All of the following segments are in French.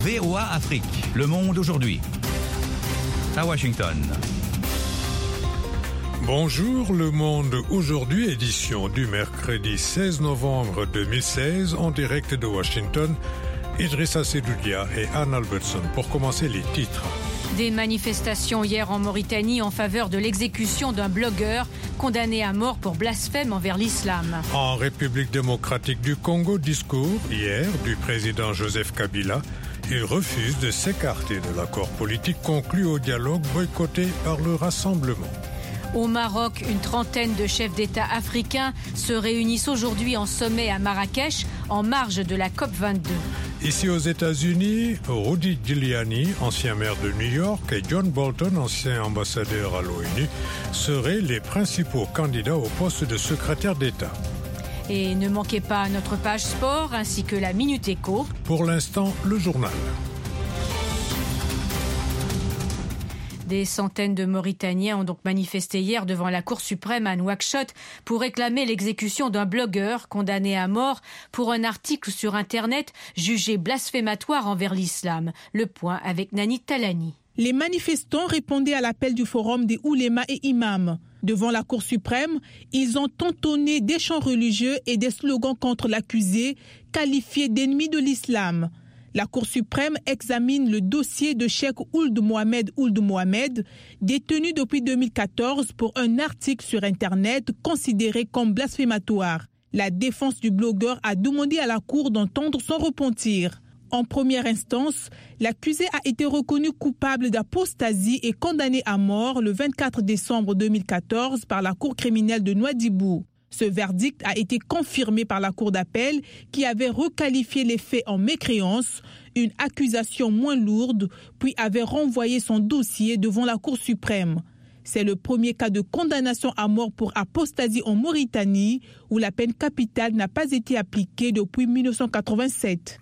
VOA Afrique, le monde aujourd'hui. À Washington. Bonjour, le monde aujourd'hui, édition du mercredi 16 novembre 2016, en direct de Washington. Idrissa Sedoudia et Anne Albertson pour commencer les titres. Des manifestations hier en Mauritanie en faveur de l'exécution d'un blogueur condamné à mort pour blasphème envers l'islam. En République démocratique du Congo, discours hier du président Joseph Kabila. Il refuse de s'écarter de l'accord politique conclu au dialogue boycotté par le Rassemblement. Au Maroc, une trentaine de chefs d'État africains se réunissent aujourd'hui en sommet à Marrakech, en marge de la COP22. Ici aux États-Unis, Rudy Giuliani, ancien maire de New York, et John Bolton, ancien ambassadeur à l'ONU, seraient les principaux candidats au poste de secrétaire d'État. Et ne manquez pas notre page sport ainsi que la Minute Éco. Pour l'instant, le journal. Des centaines de Mauritaniens ont donc manifesté hier devant la Cour suprême à Nouakchott pour réclamer l'exécution d'un blogueur condamné à mort pour un article sur Internet jugé blasphématoire envers l'islam. Le point avec Nani Talani. Les manifestants répondaient à l'appel du Forum des oulémas et imams. Devant la Cour suprême, ils ont entonné des chants religieux et des slogans contre l'accusé, qualifié d'ennemi de l'islam. La Cour suprême examine le dossier de Cheikh Ould Mohamed, détenu depuis 2014 pour un article sur Internet considéré comme blasphématoire. La défense du blogueur a demandé à la Cour d'entendre son repentir. En première instance, l'accusé a été reconnu coupable d'apostasie et condamné à mort le 24 décembre 2014 par la Cour criminelle de Nouadhibou. Ce verdict a été confirmé par la Cour d'appel qui avait requalifié les faits en mécréance, une accusation moins lourde, puis avait renvoyé son dossier devant la Cour suprême. C'est le premier cas de condamnation à mort pour apostasie en Mauritanie, où la peine capitale n'a pas été appliquée depuis 1987.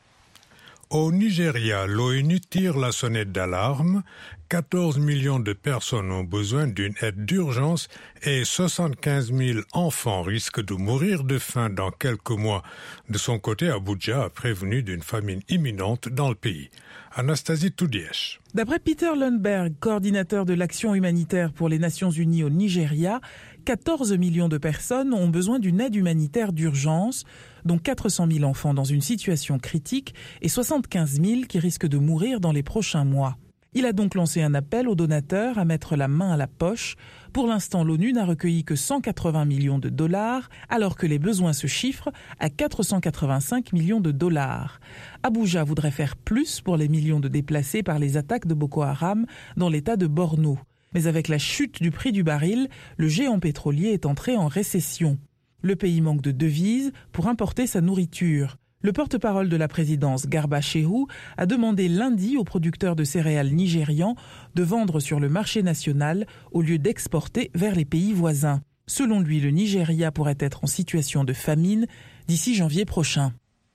Au Nigeria, l'ONU tire la sonnette d'alarme. 14 millions de personnes ont besoin d'une aide d'urgence et 75 000 enfants risquent de mourir de faim dans quelques mois. De son côté, Abuja a prévenu d'une famine imminente dans le pays. Anastasie Toudiesh. D'après Peter Lundberg, coordinateur de l'action humanitaire pour les Nations Unies au Nigeria, 14 millions de personnes ont besoin d'une aide humanitaire d'urgence, dont 400 000 enfants dans une situation critique et 75 000 qui risquent de mourir dans les prochains mois. Il a donc lancé un appel aux donateurs à mettre la main à la poche. Pour l'instant, l'ONU n'a recueilli que 180 millions de dollars, alors que les besoins se chiffrent à 485 millions de dollars. Abuja voudrait faire plus pour les millions de déplacés par les attaques de Boko Haram dans l'état de Borno. Mais avec la chute du prix du baril, le géant pétrolier est entré en récession. Le pays manque de devises pour importer sa nourriture. Le porte-parole de la présidence, Garba Shehu, a demandé lundi aux producteurs de céréales nigérians de vendre sur le marché national au lieu d'exporter vers les pays voisins. Selon lui, le Nigeria pourrait être en situation de famine d'ici janvier prochain.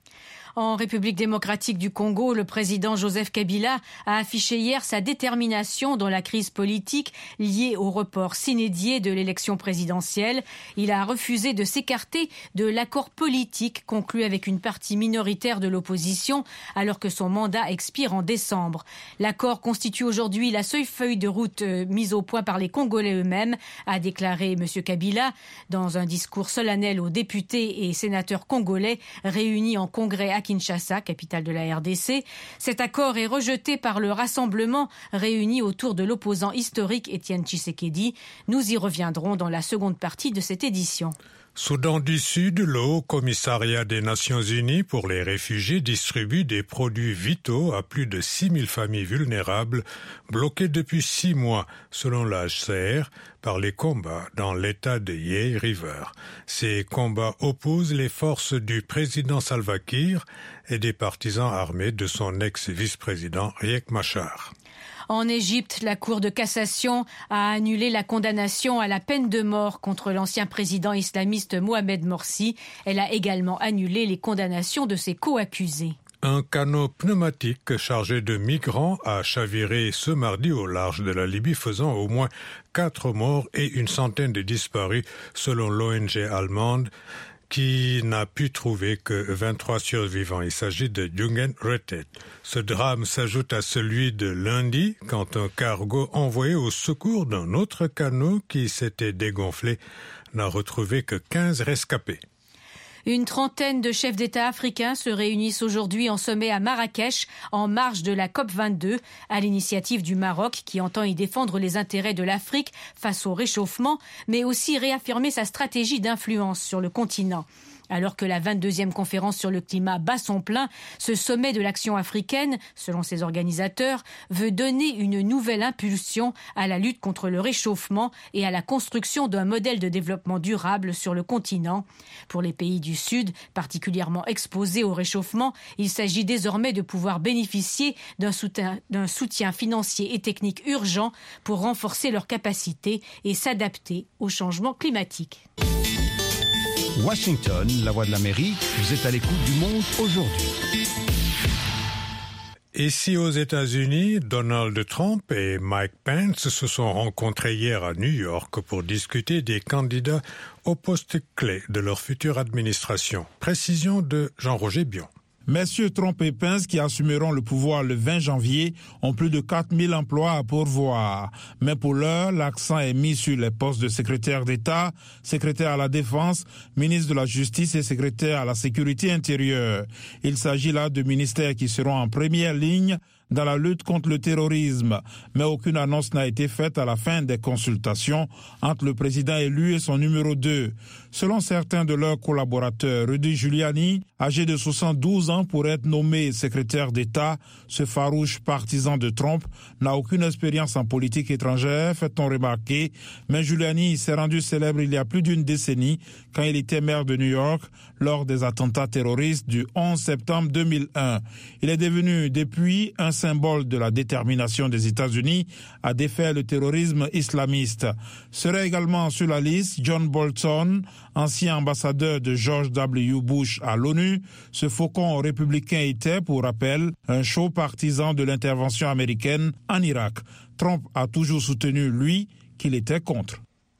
En République démocratique du Congo, le président Joseph Kabila a affiché hier sa détermination dans la crise politique liée au report s'inédié de l'élection présidentielle. Il a refusé de s'écarter de l'accord politique conclu avec une partie minoritaire de l'opposition alors que son mandat expire en décembre. L'accord constitue aujourd'hui la seule feuille de route mise au point par les Congolais eux-mêmes, a déclaré M. Kabila dans un discours solennel aux députés et sénateurs congolais réunis en congrès à Kinshasa, capitale de la RDC. Cet accord est rejeté par le Rassemblement réuni autour de l'opposant historique Étienne Tshisekedi. Nous y reviendrons dans la seconde partie de cette édition. Soudan du Sud, le Haut Commissariat des Nations Unies pour les réfugiés distribue des produits vitaux à plus de 6 000 familles vulnérables bloquées depuis 6 mois, selon la HCR, par les combats dans l'état de Yei River. Ces combats opposent les forces du président Salva Kiir et des partisans armés de son ex-vice-président Riek Machar. En Égypte, la Cour de cassation a annulé la condamnation à la peine de mort contre l'ancien président islamiste Mohamed Morsi. Elle a également annulé les condamnations de ses co-accusés. Un canot pneumatique chargé de migrants a chaviré ce mardi au large de la Libye, faisant au moins 4 morts et une centaine de disparus, selon l'ONG allemande qui n'a pu trouver que 23 survivants. Il s'agit de Jungen Retet. Ce drame s'ajoute à celui de lundi, quand un cargo envoyé au secours d'un autre canot qui s'était dégonflé n'a retrouvé que 15 rescapés. Une trentaine de chefs d'État africains se réunissent aujourd'hui en sommet à Marrakech, en marge de la COP22, à l'initiative du Maroc qui entend y défendre les intérêts de l'Afrique face au réchauffement, mais aussi réaffirmer sa stratégie d'influence sur le continent. Alors que la 22e conférence sur le climat bat son plein, ce sommet de l'action africaine, selon ses organisateurs, veut donner une nouvelle impulsion à la lutte contre le réchauffement et à la construction d'un modèle de développement durable sur le continent. Pour les pays du Sud, particulièrement exposés au réchauffement, il s'agit désormais de pouvoir bénéficier d'un soutien financier et technique urgent pour renforcer leurs capacités et s'adapter au changement climatique. Washington, la voix de l'Amérique, vous êtes à l'écoute du monde aujourd'hui. Ici aux États-Unis, Donald Trump et Mike Pence se sont rencontrés hier à New York pour discuter des candidats aux postes clés de leur future administration. Précision de Jean-Roger Bion. Messieurs Trump et Pence, qui assumeront le pouvoir le 20 janvier, ont plus de 4000 emplois à pourvoir. Mais pour l'heure, l'accent est mis sur les postes de secrétaire d'État, secrétaire à la Défense, ministre de la Justice et secrétaire à la Sécurité intérieure. Il s'agit là de ministères qui seront en première ligne dans la lutte contre le terrorisme. Mais aucune annonce n'a été faite à la fin des consultations entre le président élu et son numéro 2. Selon certains de leurs collaborateurs, Rudy Giuliani, âgé de 72 ans pour être nommé secrétaire d'État, ce farouche partisan de Trump, n'a aucune expérience en politique étrangère, fait-on remarquer. Mais Giuliani s'est rendu célèbre il y a plus d'une décennie quand il était maire de New York lors des attentats terroristes du 11 septembre 2001. Il est devenu depuis un symbole de la détermination des États-Unis à défaire le terrorisme islamiste. Serait également sur la liste John Bolton, ancien ambassadeur de George W. Bush à l'ONU. Ce faucon républicain était, pour rappel, un chaud partisan de l'intervention américaine en Irak. Trump a toujours soutenu, lui, qu'il était contre.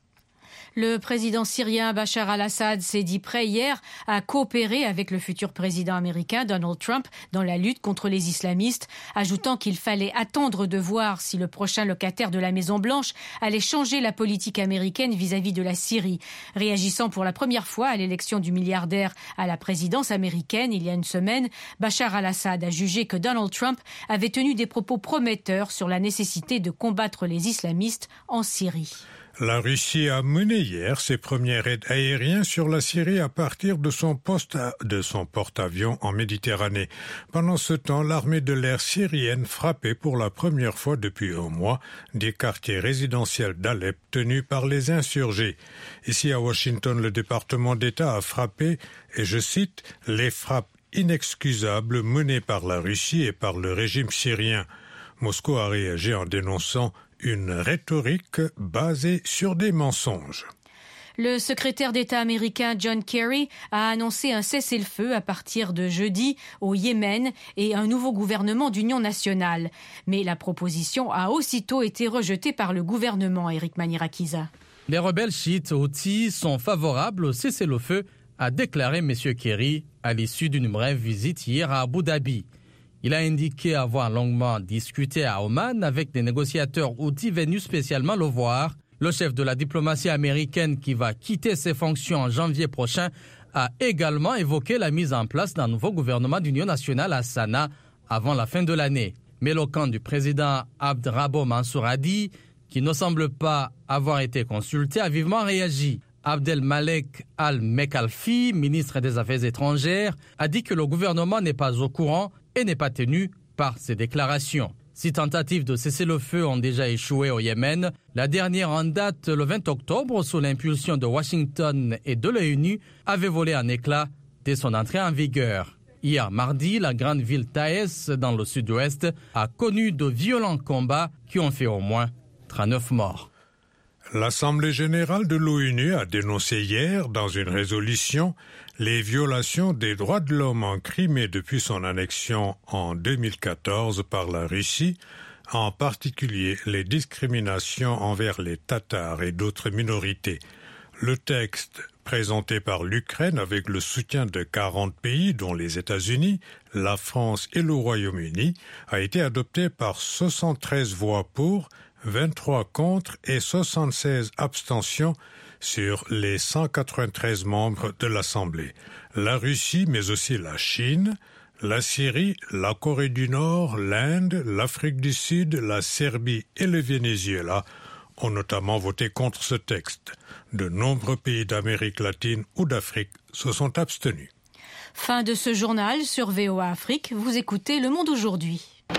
Le président syrien Bachar al-Assad s'est dit prêt hier à coopérer avec le futur président américain Donald Trump dans la lutte contre les islamistes, ajoutant qu'il fallait attendre de voir si le prochain locataire de la Maison-Blanche allait changer la politique américaine vis-à-vis de la Syrie. Réagissant pour la première fois à l'élection du milliardaire à la présidence américaine il y a une semaine, Bachar al-Assad a jugé que Donald Trump avait tenu des propos prometteurs sur la nécessité de combattre les islamistes en Syrie. La Russie a mené hier ses premiers raids aériens sur la Syrie à partir de son porte-avions en Méditerranée. Pendant ce temps, l'armée de l'air syrienne frappait pour la première fois depuis un mois des quartiers résidentiels d'Alep tenus par les insurgés. Ici à Washington, le département d'État a frappé, et je cite, « les frappes inexcusables menées par la Russie et par le régime syrien ». Moscou a réagi en dénonçant une rhétorique basée sur des mensonges. Le secrétaire d'État américain John Kerry a annoncé un cessez-le-feu à partir de jeudi au Yémen et un nouveau gouvernement d'union nationale. Mais la proposition a aussitôt été rejetée par le gouvernement, Eric Manirakiza. Les rebelles chiites houthis sont favorables au cessez-le-feu, a déclaré M. Kerry à l'issue d'une brève visite hier à Abu Dhabi. Il a indiqué avoir longuement discuté à Oman avec des négociateurs houthis venus spécialement le voir. Le chef de la diplomatie américaine qui va quitter ses fonctions en janvier prochain a également évoqué la mise en place d'un nouveau gouvernement d'union nationale à Sanaa avant la fin de l'année. Mais le camp du président Abd Rabbo Mansour Hadi, qui ne semble pas avoir été consulté, a vivement réagi. Abdelmalek Al-Mekalfi, ministre des Affaires étrangères, a dit que le gouvernement n'est pas au courant et n'est pas tenu par ses déclarations. 6 tentatives de cessez-le-feu ont déjà échoué au Yémen. La dernière en date, le 20 octobre, sous l'impulsion de Washington et de l'ONU, avait volé en éclats dès son entrée en vigueur. Hier mardi, la grande ville Taïs, dans le sud-ouest, a connu de violents combats qui ont fait au moins 39 morts. L'Assemblée générale de l'ONU a dénoncé hier, dans une résolution, les violations des droits de l'homme en Crimée depuis son annexion en 2014 par la Russie, en particulier les discriminations envers les Tatars et d'autres minorités. Le texte présenté par l'Ukraine avec le soutien de 40 pays, dont les États-Unis, la France et le Royaume-Uni, a été adopté par 73 voix pour, 23 contre et 76 abstentions sur les 193 membres de l'Assemblée. La Russie, mais aussi la Chine, la Syrie, la Corée du Nord, l'Inde, l'Afrique du Sud, la Serbie et le Venezuela ont notamment voté contre ce texte. De nombreux pays d'Amérique latine ou d'Afrique se sont abstenus. Fin de ce journal sur VOA Afrique. Vous écoutez Le Monde aujourd'hui.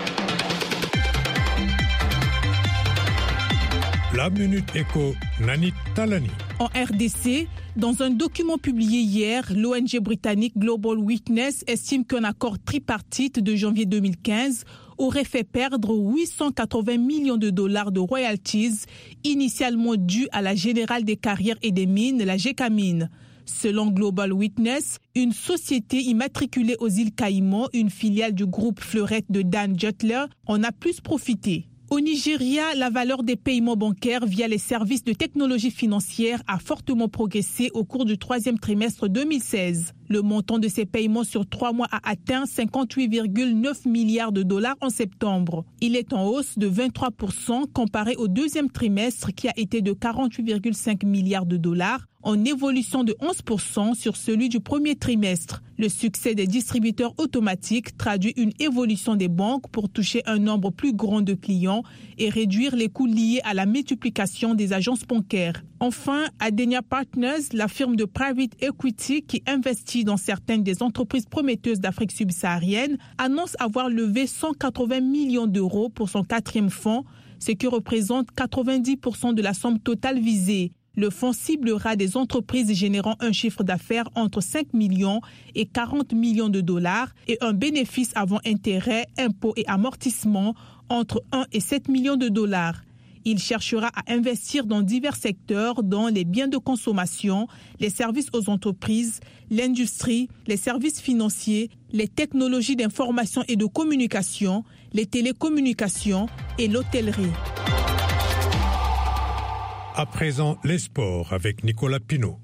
La Minute Éco, Nanit Talani. En RDC, dans un document publié hier, l'ONG britannique Global Witness estime qu'un accord tripartite de janvier 2015 aurait fait perdre 880 millions de dollars de royalties initialement dus à la Générale des carrières et des mines, la GECAMINE. Selon Global Witness, une société immatriculée aux îles Caïmans, une filiale du groupe Fleurette de Dan Jutler, en a plus profité. Au Nigeria, la valeur des paiements bancaires via les services de technologie financière a fortement progressé au cours du troisième trimestre 2016. Le montant de ces paiements sur 3 mois a atteint 58,9 milliards de dollars en septembre. Il est en hausse de 23% comparé au deuxième trimestre qui a été de 48,5 milliards de dollars, en évolution de 11% sur celui du premier trimestre. Le succès des distributeurs automatiques traduit une évolution des banques pour toucher un nombre plus grand de clients et réduire les coûts liés à la multiplication des agences bancaires. Enfin, Adenia Partners, la firme de private equity qui investit dans certaines des entreprises prometteuses d'Afrique subsaharienne, annonce avoir levé 180 millions d'euros pour son 4e fonds, ce qui représente 90% de la somme totale visée. Le fonds ciblera des entreprises générant un chiffre d'affaires entre 5 millions et 40 millions de dollars et un bénéfice avant intérêts, impôts et amortissements entre 1 et 7 millions de dollars. Il cherchera à investir dans divers secteurs, dont les biens de consommation, les services aux entreprises, l'industrie, les services financiers, les technologies d'information et de communication, les télécommunications et l'hôtellerie. À présent, les sports avec Nicolas Pinault.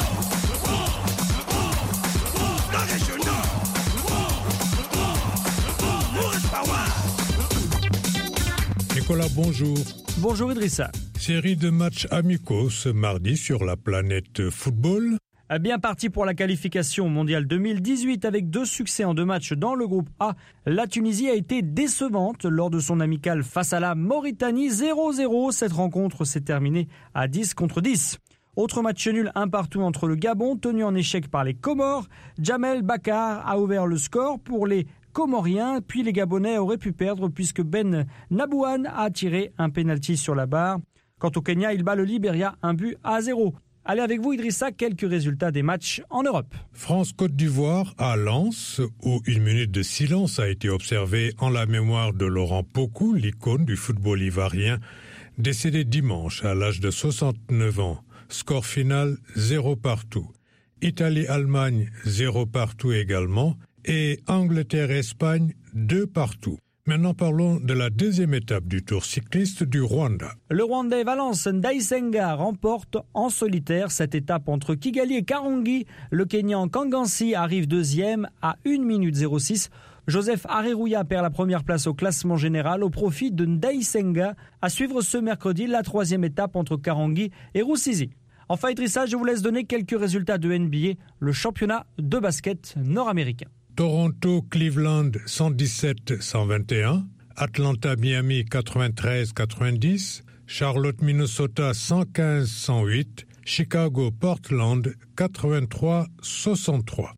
Nicolas, bonjour. Bonjour Idrissa. Série de matchs amicaux ce mardi sur la planète football. Bien parti pour la qualification mondiale 2018 avec 2 succès en 2 matchs dans le groupe A. La Tunisie a été décevante lors de son amicale face à la Mauritanie 0-0. Cette rencontre s'est terminée à 10-10. Autre match nul 1-1 entre le Gabon tenu en échec par les Comores. Jamel Bakar a ouvert le score pour les Comoriens, puis les Gabonais auraient pu perdre puisque Ben Nabouane a tiré un pénalty sur la barre. Quant au Kenya, il bat le Libéria 1-0. Allez avec vous Idrissa, quelques résultats des matchs en Europe. France-Côte d'Ivoire à Lens, où une minute de silence a été observée en la mémoire de Laurent Pokou, l'icône du football ivoirien, décédé dimanche à l'âge de 69 ans. Score final 0-0. Italie-Allemagne 0-0 également et Angleterre-Espagne 2-2. Maintenant parlons de la deuxième étape du Tour cycliste du Rwanda. Le Rwandais Valence Ndayisenga remporte en solitaire cette étape entre Kigali et Karongi. Le Kenyan Kangansi arrive deuxième à 1 minute 06. Joseph Areruya perd la première place au classement général au profit de Ndayisenga. À suivre ce mercredi la 3e étape entre Karongi et Rusizi. Enfin Idrissa, je vous laisse donner quelques résultats de NBA, le championnat de basket nord-américain. Toronto-Cleveland 117-121, Atlanta-Miami 93-90, Charlotte-Minnesota 115-108, Chicago-Portland 83-63.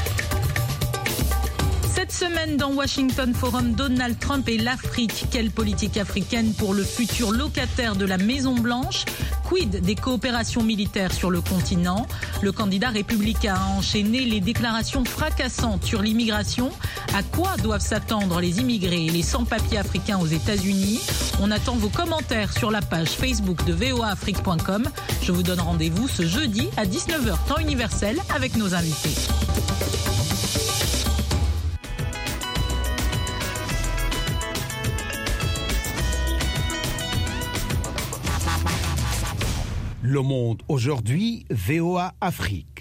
Cette semaine dans Washington Forum, Donald Trump et l'Afrique. Quelle politique africaine pour le futur locataire de la Maison-Blanche? Quid des coopérations militaires sur le continent? Le candidat républicain a enchaîné les déclarations fracassantes sur l'immigration. À quoi doivent s'attendre les immigrés et les sans-papiers africains aux États-Unis? On attend vos commentaires sur la page Facebook de voaafrique.com. Je vous donne rendez-vous ce jeudi à 19h temps universel avec nos invités. Le Monde aujourd'hui, VOA Afrique.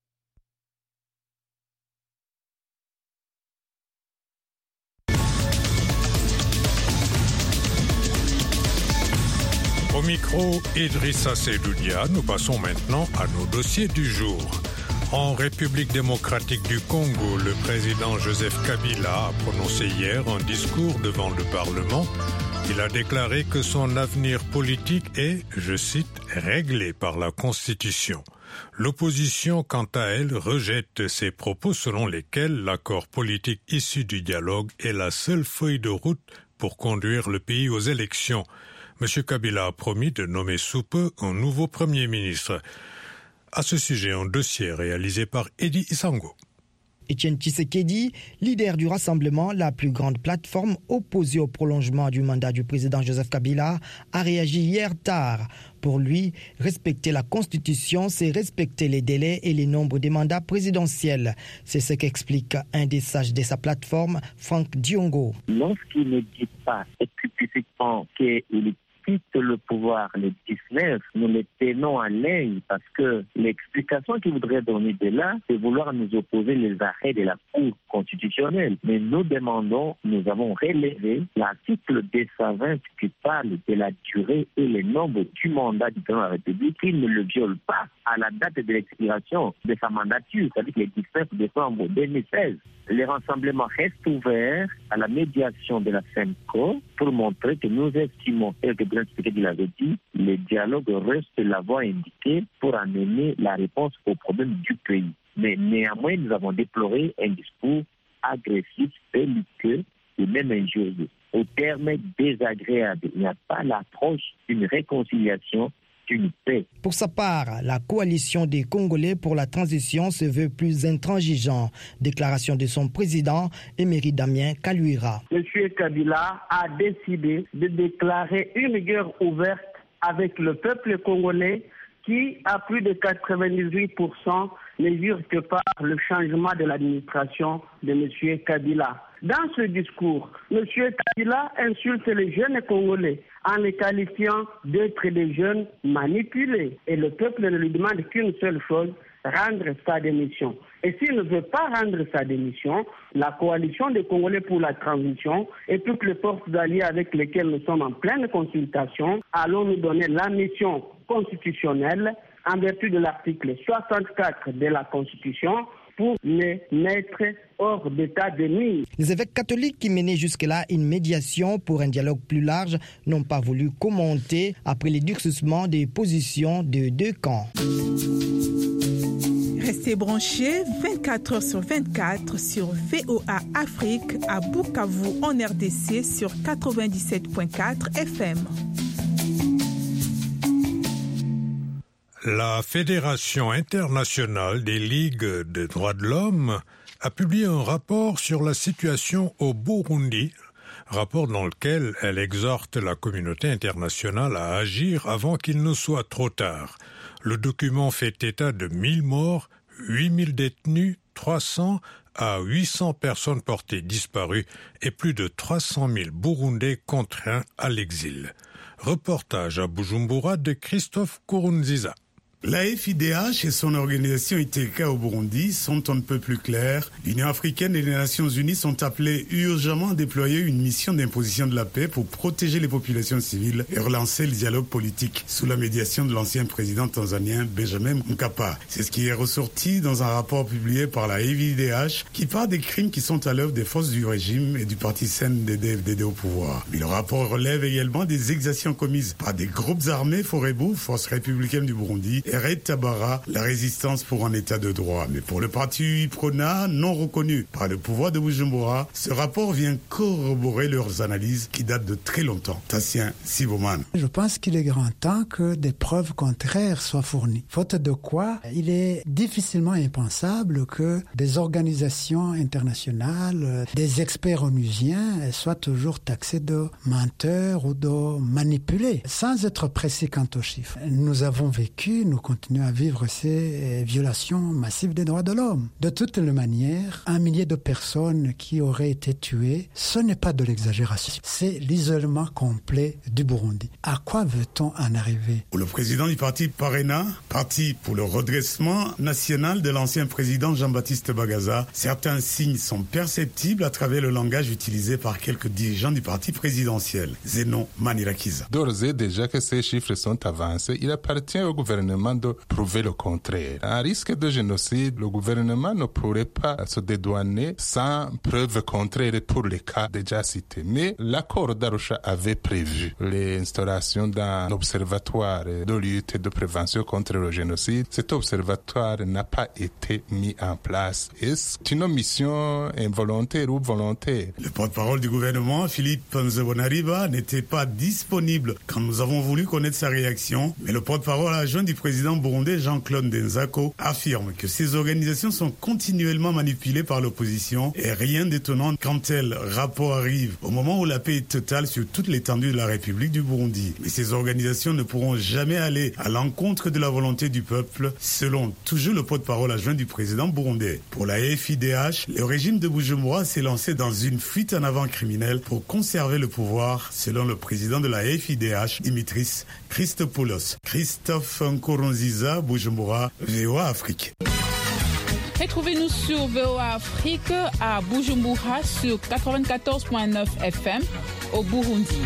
Au micro, Idrissa Seydoudia, nous passons maintenant à nos dossiers du jour. En République démocratique du Congo, le président Joseph Kabila a prononcé hier un discours devant le Parlement. Il a déclaré que son avenir politique est, je cite, réglé par la Constitution. L'opposition, quant à elle, rejette ces propos selon lesquels l'accord politique issu du dialogue est la seule feuille de route pour conduire le pays aux élections. M. Kabila a promis de nommer sous peu un nouveau Premier ministre. À ce sujet, un dossier réalisé par Eddie Isango. Etienne Tshisekedi, leader du Rassemblement, la plus grande plateforme opposée au prolongement du mandat du président Joseph Kabila, a réagi hier tard. Pour lui, respecter la Constitution, c'est respecter les délais et les nombres des mandats présidentiels. C'est ce qu'explique un des sages de sa plateforme, Franck Diongo. Lorsqu'il ne dit pas explicitement qu'il quitte le pouvoir le 19, nous les tenons en ligne parce que l'explication qu'il voudrait donner de là, c'est vouloir nous opposer les arrêts de la Cour constitutionnelle. Mais nous demandons, nous avons relevé l'article 220 qui parle de la durée et le nombre du mandat du président de la République. Il ne le viole pas à la date de l'expiration de sa mandature, c'est-à-dire le 19 décembre 2016. Le rassemblement reste ouvert à la médiation de la CENCO pour montrer que nous estimons, et que Brian Tshisekedi l'avait dit, le dialogue reste la voie indiquée pour amener la réponse aux problèmes du pays. Mais néanmoins, nous avons déploré un discours agressif, belliqueux et même injurieux. Au terme désagréable, il n'y a pas l'approche d'une réconciliation, d'une paix. Pour sa part, la coalition des Congolais pour la transition se veut plus intransigeant. Déclaration de son président, Emery Damien Kaluira. Monsieur Kabila a décidé de déclarer une guerre ouverte avec le peuple congolais qui, à plus de 98%, ne jure que par le changement de l'administration de M. Kabila. Dans ce discours, M. Kabila insulte les jeunes Congolais en les qualifiant d'être des jeunes manipulés. Et le peuple ne lui demande qu'une seule chose, rendre sa démission. Et s'il ne veut pas rendre sa démission, la coalition des Congolais pour la transition et toutes les forces alliées avec lesquelles nous sommes en pleine consultation allons nous donner la mission constitutionnelle en vertu de l'article 64 de la Constitution pour les mettre hors d'état de nuire. Les évêques catholiques qui menaient jusque-là une médiation pour un dialogue plus large n'ont pas voulu commenter après les durcissements des positions de deux camps. Restez branchés 24 h sur 24 sur VOA Afrique à Bukavu en RDC sur 97.4 FM. La Fédération internationale des ligues des droits de l'homme a publié un rapport sur la situation au Burundi, rapport dans lequel elle exhorte la communauté internationale à agir avant qu'il ne soit trop tard. Le document fait état de 1000 morts, 8000 détenus, 300 à 800 personnes portées disparues et plus de 300 000 Burundais contraints à l'exil. Reportage à Bujumbura de Christophe Kurunziza. La FIDH et son organisation ITK au Burundi sont un peu plus claires. L'Union africaine et les Nations unies sont appelées urgemment à déployer une mission d'imposition de la paix pour protéger les populations civiles et relancer le dialogue politique sous la médiation de l'ancien président tanzanien Benjamin Mkapa. C'est ce qui est ressorti dans un rapport publié par la FIDH qui parle des crimes qui sont à l'œuvre des forces du régime et du parti CNDD-FDD au pouvoir. Mais le rapport relève également des exactions commises par des groupes armés Forebu, Force républicaine du Burundi, et Red Tabara, la résistance pour un état de droit. Mais pour le parti UPRONA, non reconnu par le pouvoir de Bujumbura, ce rapport vient corroborer leurs analyses qui datent de très longtemps. Tassien Siboman. Je pense qu'il est grand temps que des preuves contraires soient fournies. Faute de quoi, il est difficilement impensable que des organisations internationales, des experts onusiens soient toujours taxés de menteurs ou de manipulés. Sans être précis quant aux chiffres, nous avons vécu, nous continuer à vivre ces violations massives des droits de l'homme. De toutes les manières, 1 millier de personnes qui auraient été tuées, ce n'est pas de l'exagération. C'est l'isolement complet du Burundi. À quoi veut-on en arriver? Pour le président du parti Parena, parti pour le redressement national de l'ancien président Jean-Baptiste Bagaza, certains signes sont perceptibles à travers le langage utilisé par quelques dirigeants du parti présidentiel. Zeno Manirakiza. D'ores et déjà que ces chiffres sont avancés, il appartient au gouvernement de prouver le contraire. À risque de génocide, le gouvernement ne pourrait pas se dédouaner sans preuve contraire pour les cas déjà cités. Mais l'accord d'Arusha avait prévu l'instauration d'un observatoire de lutte et de prévention contre le génocide. Cet observatoire n'a pas été mis en place. Est-ce une mission involontaire ou volontaire? Le porte-parole du gouvernement, Philippe Nzobonariba, n'était pas disponible quand nous avons voulu connaître sa réaction, mais le porte-parole adjoint du président burundais Jean-Claude Ndenzako affirme que ces organisations sont continuellement manipulées par l'opposition et rien d'étonnant quand tel rapport arrive au moment où la paix est totale sur toute l'étendue de la République du Burundi. Mais ces organisations ne pourront jamais aller à l'encontre de la volonté du peuple, selon toujours le porte-parole adjoint du président burundais. Pour la FIDH, le régime de Bujumbura s'est lancé dans une fuite en avant criminelle pour conserver le pouvoir, selon le président de la FIDH, Dimitris Christopoulos. Christophe Nkurunziza, Bujumbura, VOA Afrique. Retrouvez-nous sur VOA Afrique à Bujumbura sur 94.9 FM au Burundi.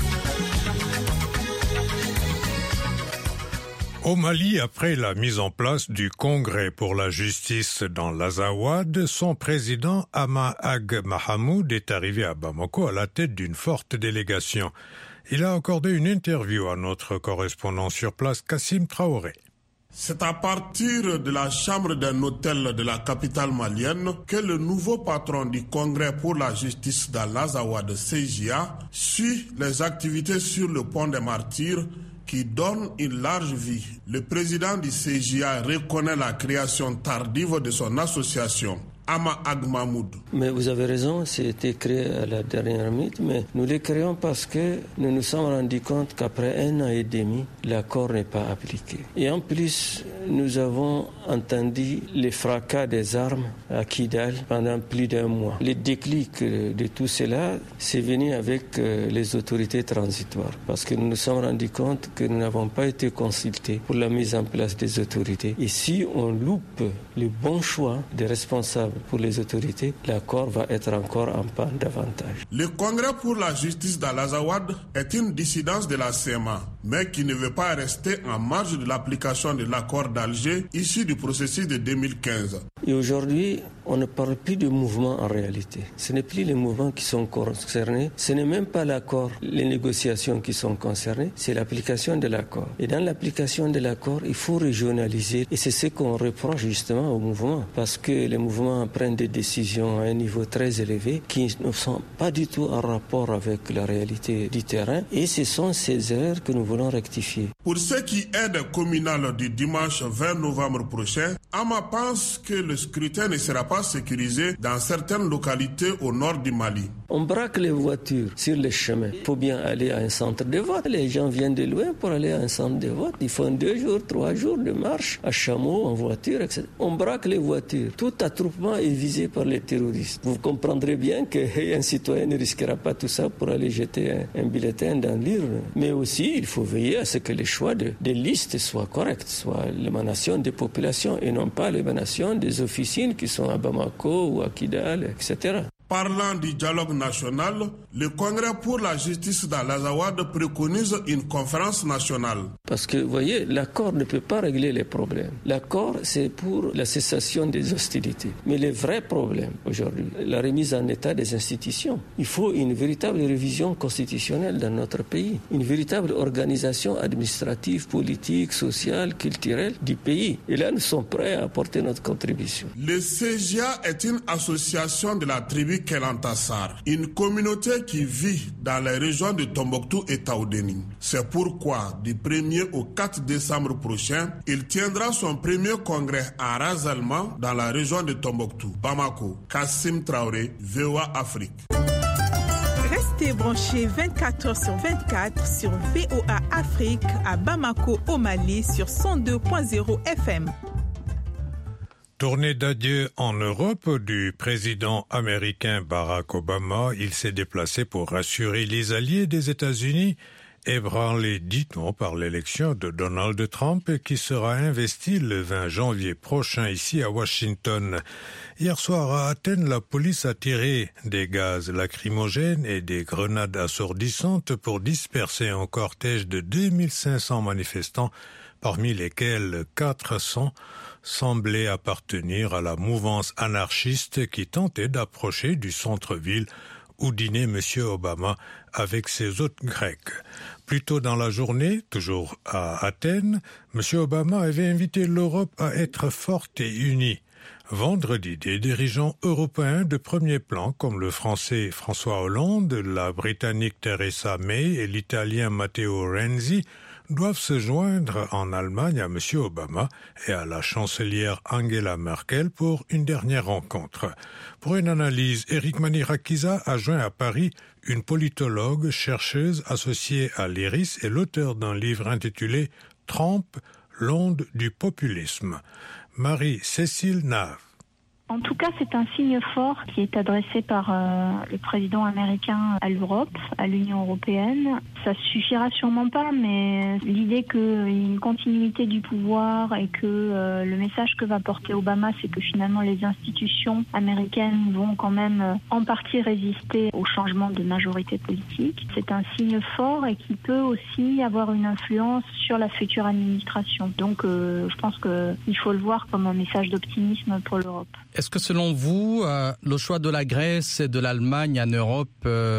Au Mali, après la mise en place du Congrès pour la justice dans l'Azawad, son président Ama Ag Mahamoud est arrivé à Bamako à la tête d'une forte délégation. Il a accordé une interview à notre correspondant sur place, Kassim Traoré. C'est à partir de la chambre d'un hôtel de la capitale malienne que le nouveau patron du Congrès pour la justice dans l'Azawad, CJA, suit les activités sur le pont des Martyrs qui donne une large vie. Le président du CJA reconnaît la création tardive de son association. Ama Ag Mahmoud. Mais vous avez raison, c'était créé à la dernière minute, mais nous les créons parce que nous nous sommes rendus compte qu'après 1 an et demi, l'accord n'est pas appliqué. Et en plus, nous avons entendu les fracas des armes à Kidal pendant plus d'1 mois. Le déclic de tout cela, c'est venu avec les autorités transitoires, parce que nous nous sommes rendus compte que nous n'avons pas été consultés pour la mise en place des autorités. Et si on loupe le bon choix des responsables pour les autorités, l'accord va être encore en panne davantage. Le Congrès pour la justice d'Al-Azawad est une dissidence de la CMA, mais qui ne veut pas rester en marge de l'application de l'accord d'Alger issu du processus de 2015. Et aujourd'hui, on ne parle plus de mouvement en réalité. Ce n'est plus les mouvements qui sont concernés, ce n'est même pas l'accord, les négociations qui sont concernées, c'est l'application de l'accord. Et dans l'application de l'accord, il faut régionaliser. Et c'est ce qu'on reproche justement au mouvement, parce que les mouvements prennent des décisions à un niveau très élevé qui ne sont pas du tout en rapport avec la réalité du terrain. Et ce sont ces erreurs que nous voulons rectifier. Pour ce qui est des communales du dimanche 20 novembre prochain, Ama pense que le scrutin ne sera pas sécurisé dans certaines localités au nord du Mali. On braque les voitures sur les chemins. Il faut bien aller à un centre de vote. Les gens viennent de loin pour aller à un centre de vote. Ils font 2 jours, 3 jours de marche à chameau, en voiture, etc. On braque les voitures. Tout attroupement est visé par les terroristes. Vous comprendrez bien qu'un citoyen ne risquera pas tout ça pour aller jeter un bulletin dans l'urne. Mais aussi, il faut veiller à ce que les choix des listes soient corrects, soient l'émanation des populations et non pas l'émanation des officines qui sont à Bamako ou à Kidal, etc. Parlant du dialogue national, le Congrès pour la justice dans l'Azawad préconise une conférence nationale. Parce que, vous voyez, l'accord ne peut pas régler les problèmes. L'accord, c'est pour la cessation des hostilités. Mais les vrais problèmes, aujourd'hui, la remise en état des institutions. Il faut une véritable révision constitutionnelle dans notre pays. Une véritable organisation administrative, politique, sociale, culturelle du pays. Et là, nous sommes prêts à apporter notre contribution. Le CJA est une association de la tribu Kelantassar, une communauté qui vit dans les régions de Tombouctou et Taoudéni. C'est pourquoi, du 1er au 4 décembre prochain, il tiendra son premier congrès à Razalma dans la région de Tombouctou. Bamako, Kassim Traoré, VOA Afrique. Restez branchés 24h/24 sur VOA Afrique à Bamako au Mali sur 102.0 FM. Tournée d'adieu en Europe du président américain Barack Obama. Il s'est déplacé pour rassurer les alliés des États-Unis, ébranlés, dit-on, par l'élection de Donald Trump qui sera investi le 20 janvier prochain ici à Washington. Hier soir à Athènes, la police a tiré des gaz lacrymogènes et des grenades assourdissantes pour disperser un cortège de 2500 manifestants, parmi lesquels 400 semblaient appartenir à la mouvance anarchiste qui tentait d'approcher du centre-ville où dînait M. Obama avec ses hôtes grecs. Plus tôt dans la journée, toujours à Athènes, M. Obama avait invité l'Europe à être forte et unie. Vendredi, des dirigeants européens de premier plan comme le français François Hollande, la britannique Theresa May et l'italien Matteo Renzi doivent se joindre en Allemagne à M. Obama et à la chancelière Angela Merkel pour une dernière rencontre. Pour une analyse, Eric Manirakiza a joint à Paris une politologue, chercheuse associée à l'IRIS et l'auteur d'un livre intitulé « Trump, l'onde du populisme ». Marie-Cécile Nave. En tout cas, c'est un signe fort qui est adressé par le président américain à l'Europe, à l'Union européenne. Ça suffira sûrement pas, mais l'idée qu'il y ait une continuité du pouvoir et que le message que va porter Obama, c'est que finalement les institutions américaines vont quand même en partie résister au changement de majorité politique. C'est un signe fort et qui peut aussi avoir une influence sur la future administration. Donc je pense qu'il faut le voir comme un message d'optimisme pour l'Europe. Est-ce que selon vous, le choix de la Grèce et de l'Allemagne en Europe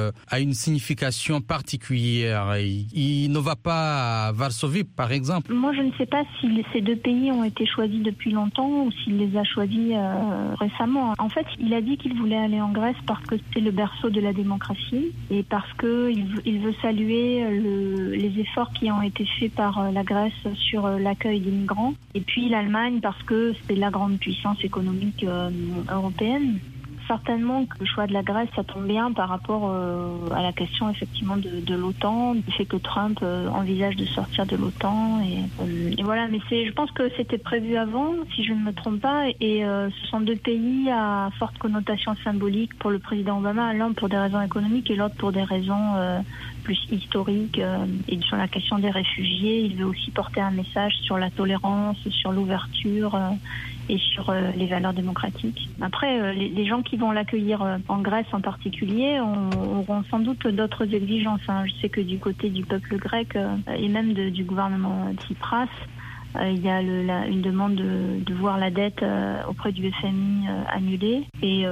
a une signification particulière? Il ne va pas à Varsovie, par exemple? Moi, je ne sais pas si ces deux pays ont été choisis depuis longtemps ou s'il les a choisis récemment. En fait, il a dit qu'il voulait aller en Grèce parce que c'est le berceau de la démocratie et parce qu'il veut saluer les efforts qui ont été faits par la Grèce sur l'accueil des migrants. Et puis l'Allemagne parce que c'est la grande puissance économique européenne. Certainement que le choix de la Grèce, ça tombe bien par rapport à la question effectivement de l'OTAN, du fait que Trump envisage de sortir de l'OTAN. Et voilà, mais je pense que c'était prévu avant, si je ne me trompe pas, et ce sont deux pays à forte connotation symbolique pour le président Obama, l'un pour des raisons économiques et l'autre pour des raisons plus historiques. Et sur la question des réfugiés, il veut aussi porter un message sur la tolérance, sur l'ouverture et sur les valeurs démocratiques. Après, les gens qui vont l'accueillir en Grèce en particulier auront sans doute d'autres exigences. Je sais que du côté du peuple grec et même du gouvernement Tsipras, il y a une demande de voir la dette auprès du FMI annulée. Et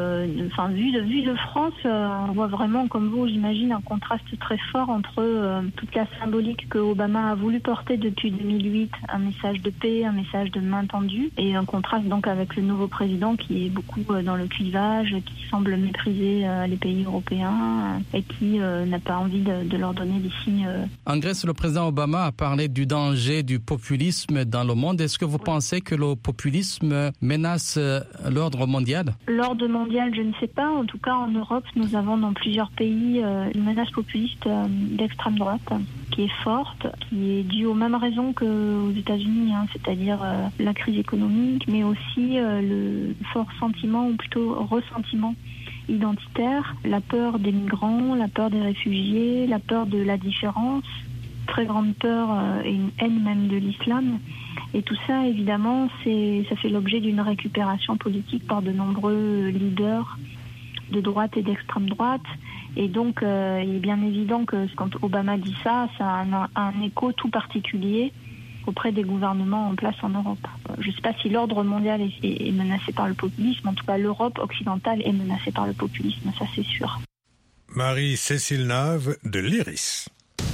vu de France, on voit vraiment, comme vous, j'imagine, un contraste très fort entre toute la symbolique que Obama a voulu porter depuis 2008, un message de paix, un message de main tendue, et un contraste donc avec le nouveau président qui est beaucoup dans le clivage, qui semble mépriser les pays européens et qui n'a pas envie de leur donner des signes. En Grèce, le président Obama a parlé du danger du populisme dans le monde. Est-ce que vous pensez que le populisme menace l'ordre mondial? L'ordre mondial, je ne sais pas. En tout cas, en Europe, nous avons dans plusieurs pays une menace populiste d'extrême droite qui est forte, qui est due aux mêmes raisons qu'aux États-Unis, c'est-à-dire la crise économique, mais aussi le fort sentiment, ou plutôt ressentiment identitaire, la peur des migrants, la peur des réfugiés, la peur de la différence, très grande peur et une haine même de l'islam. Et tout ça, évidemment, ça fait l'objet d'une récupération politique par de nombreux leaders de droite et d'extrême droite. Et donc, il est bien évident que quand Obama dit ça, ça a un écho tout particulier auprès des gouvernements en place en Europe. Je ne sais pas si l'ordre mondial est menacé par le populisme. En tout cas, l'Europe occidentale est menacée par le populisme, ça c'est sûr. Marie-Cécile Nave de l'IRIS.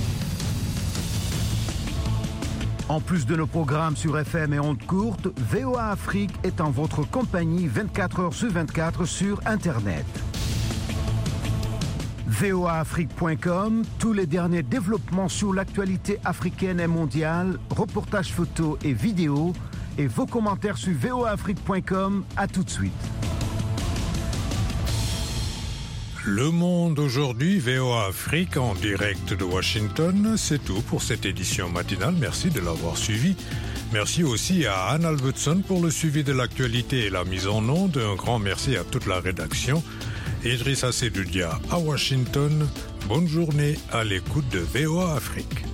En plus de nos programmes sur FM et ondes courtes, VOA Afrique est en votre compagnie 24h/24 sur Internet. voaafrique.com, tous les derniers développements sur l'actualité africaine et mondiale, reportages photos et vidéos, et vos commentaires sur voaafrique.com. À tout de suite. Le Monde aujourd'hui, VOA Afrique en direct de Washington. C'est tout pour cette édition matinale. Merci de l'avoir suivi. Merci aussi à Anne Albertson pour le suivi de l'actualité et la mise en onde. Un grand merci à toute la rédaction. Idrissa Sedoudia à Washington. Bonne journée à l'écoute de VOA Afrique.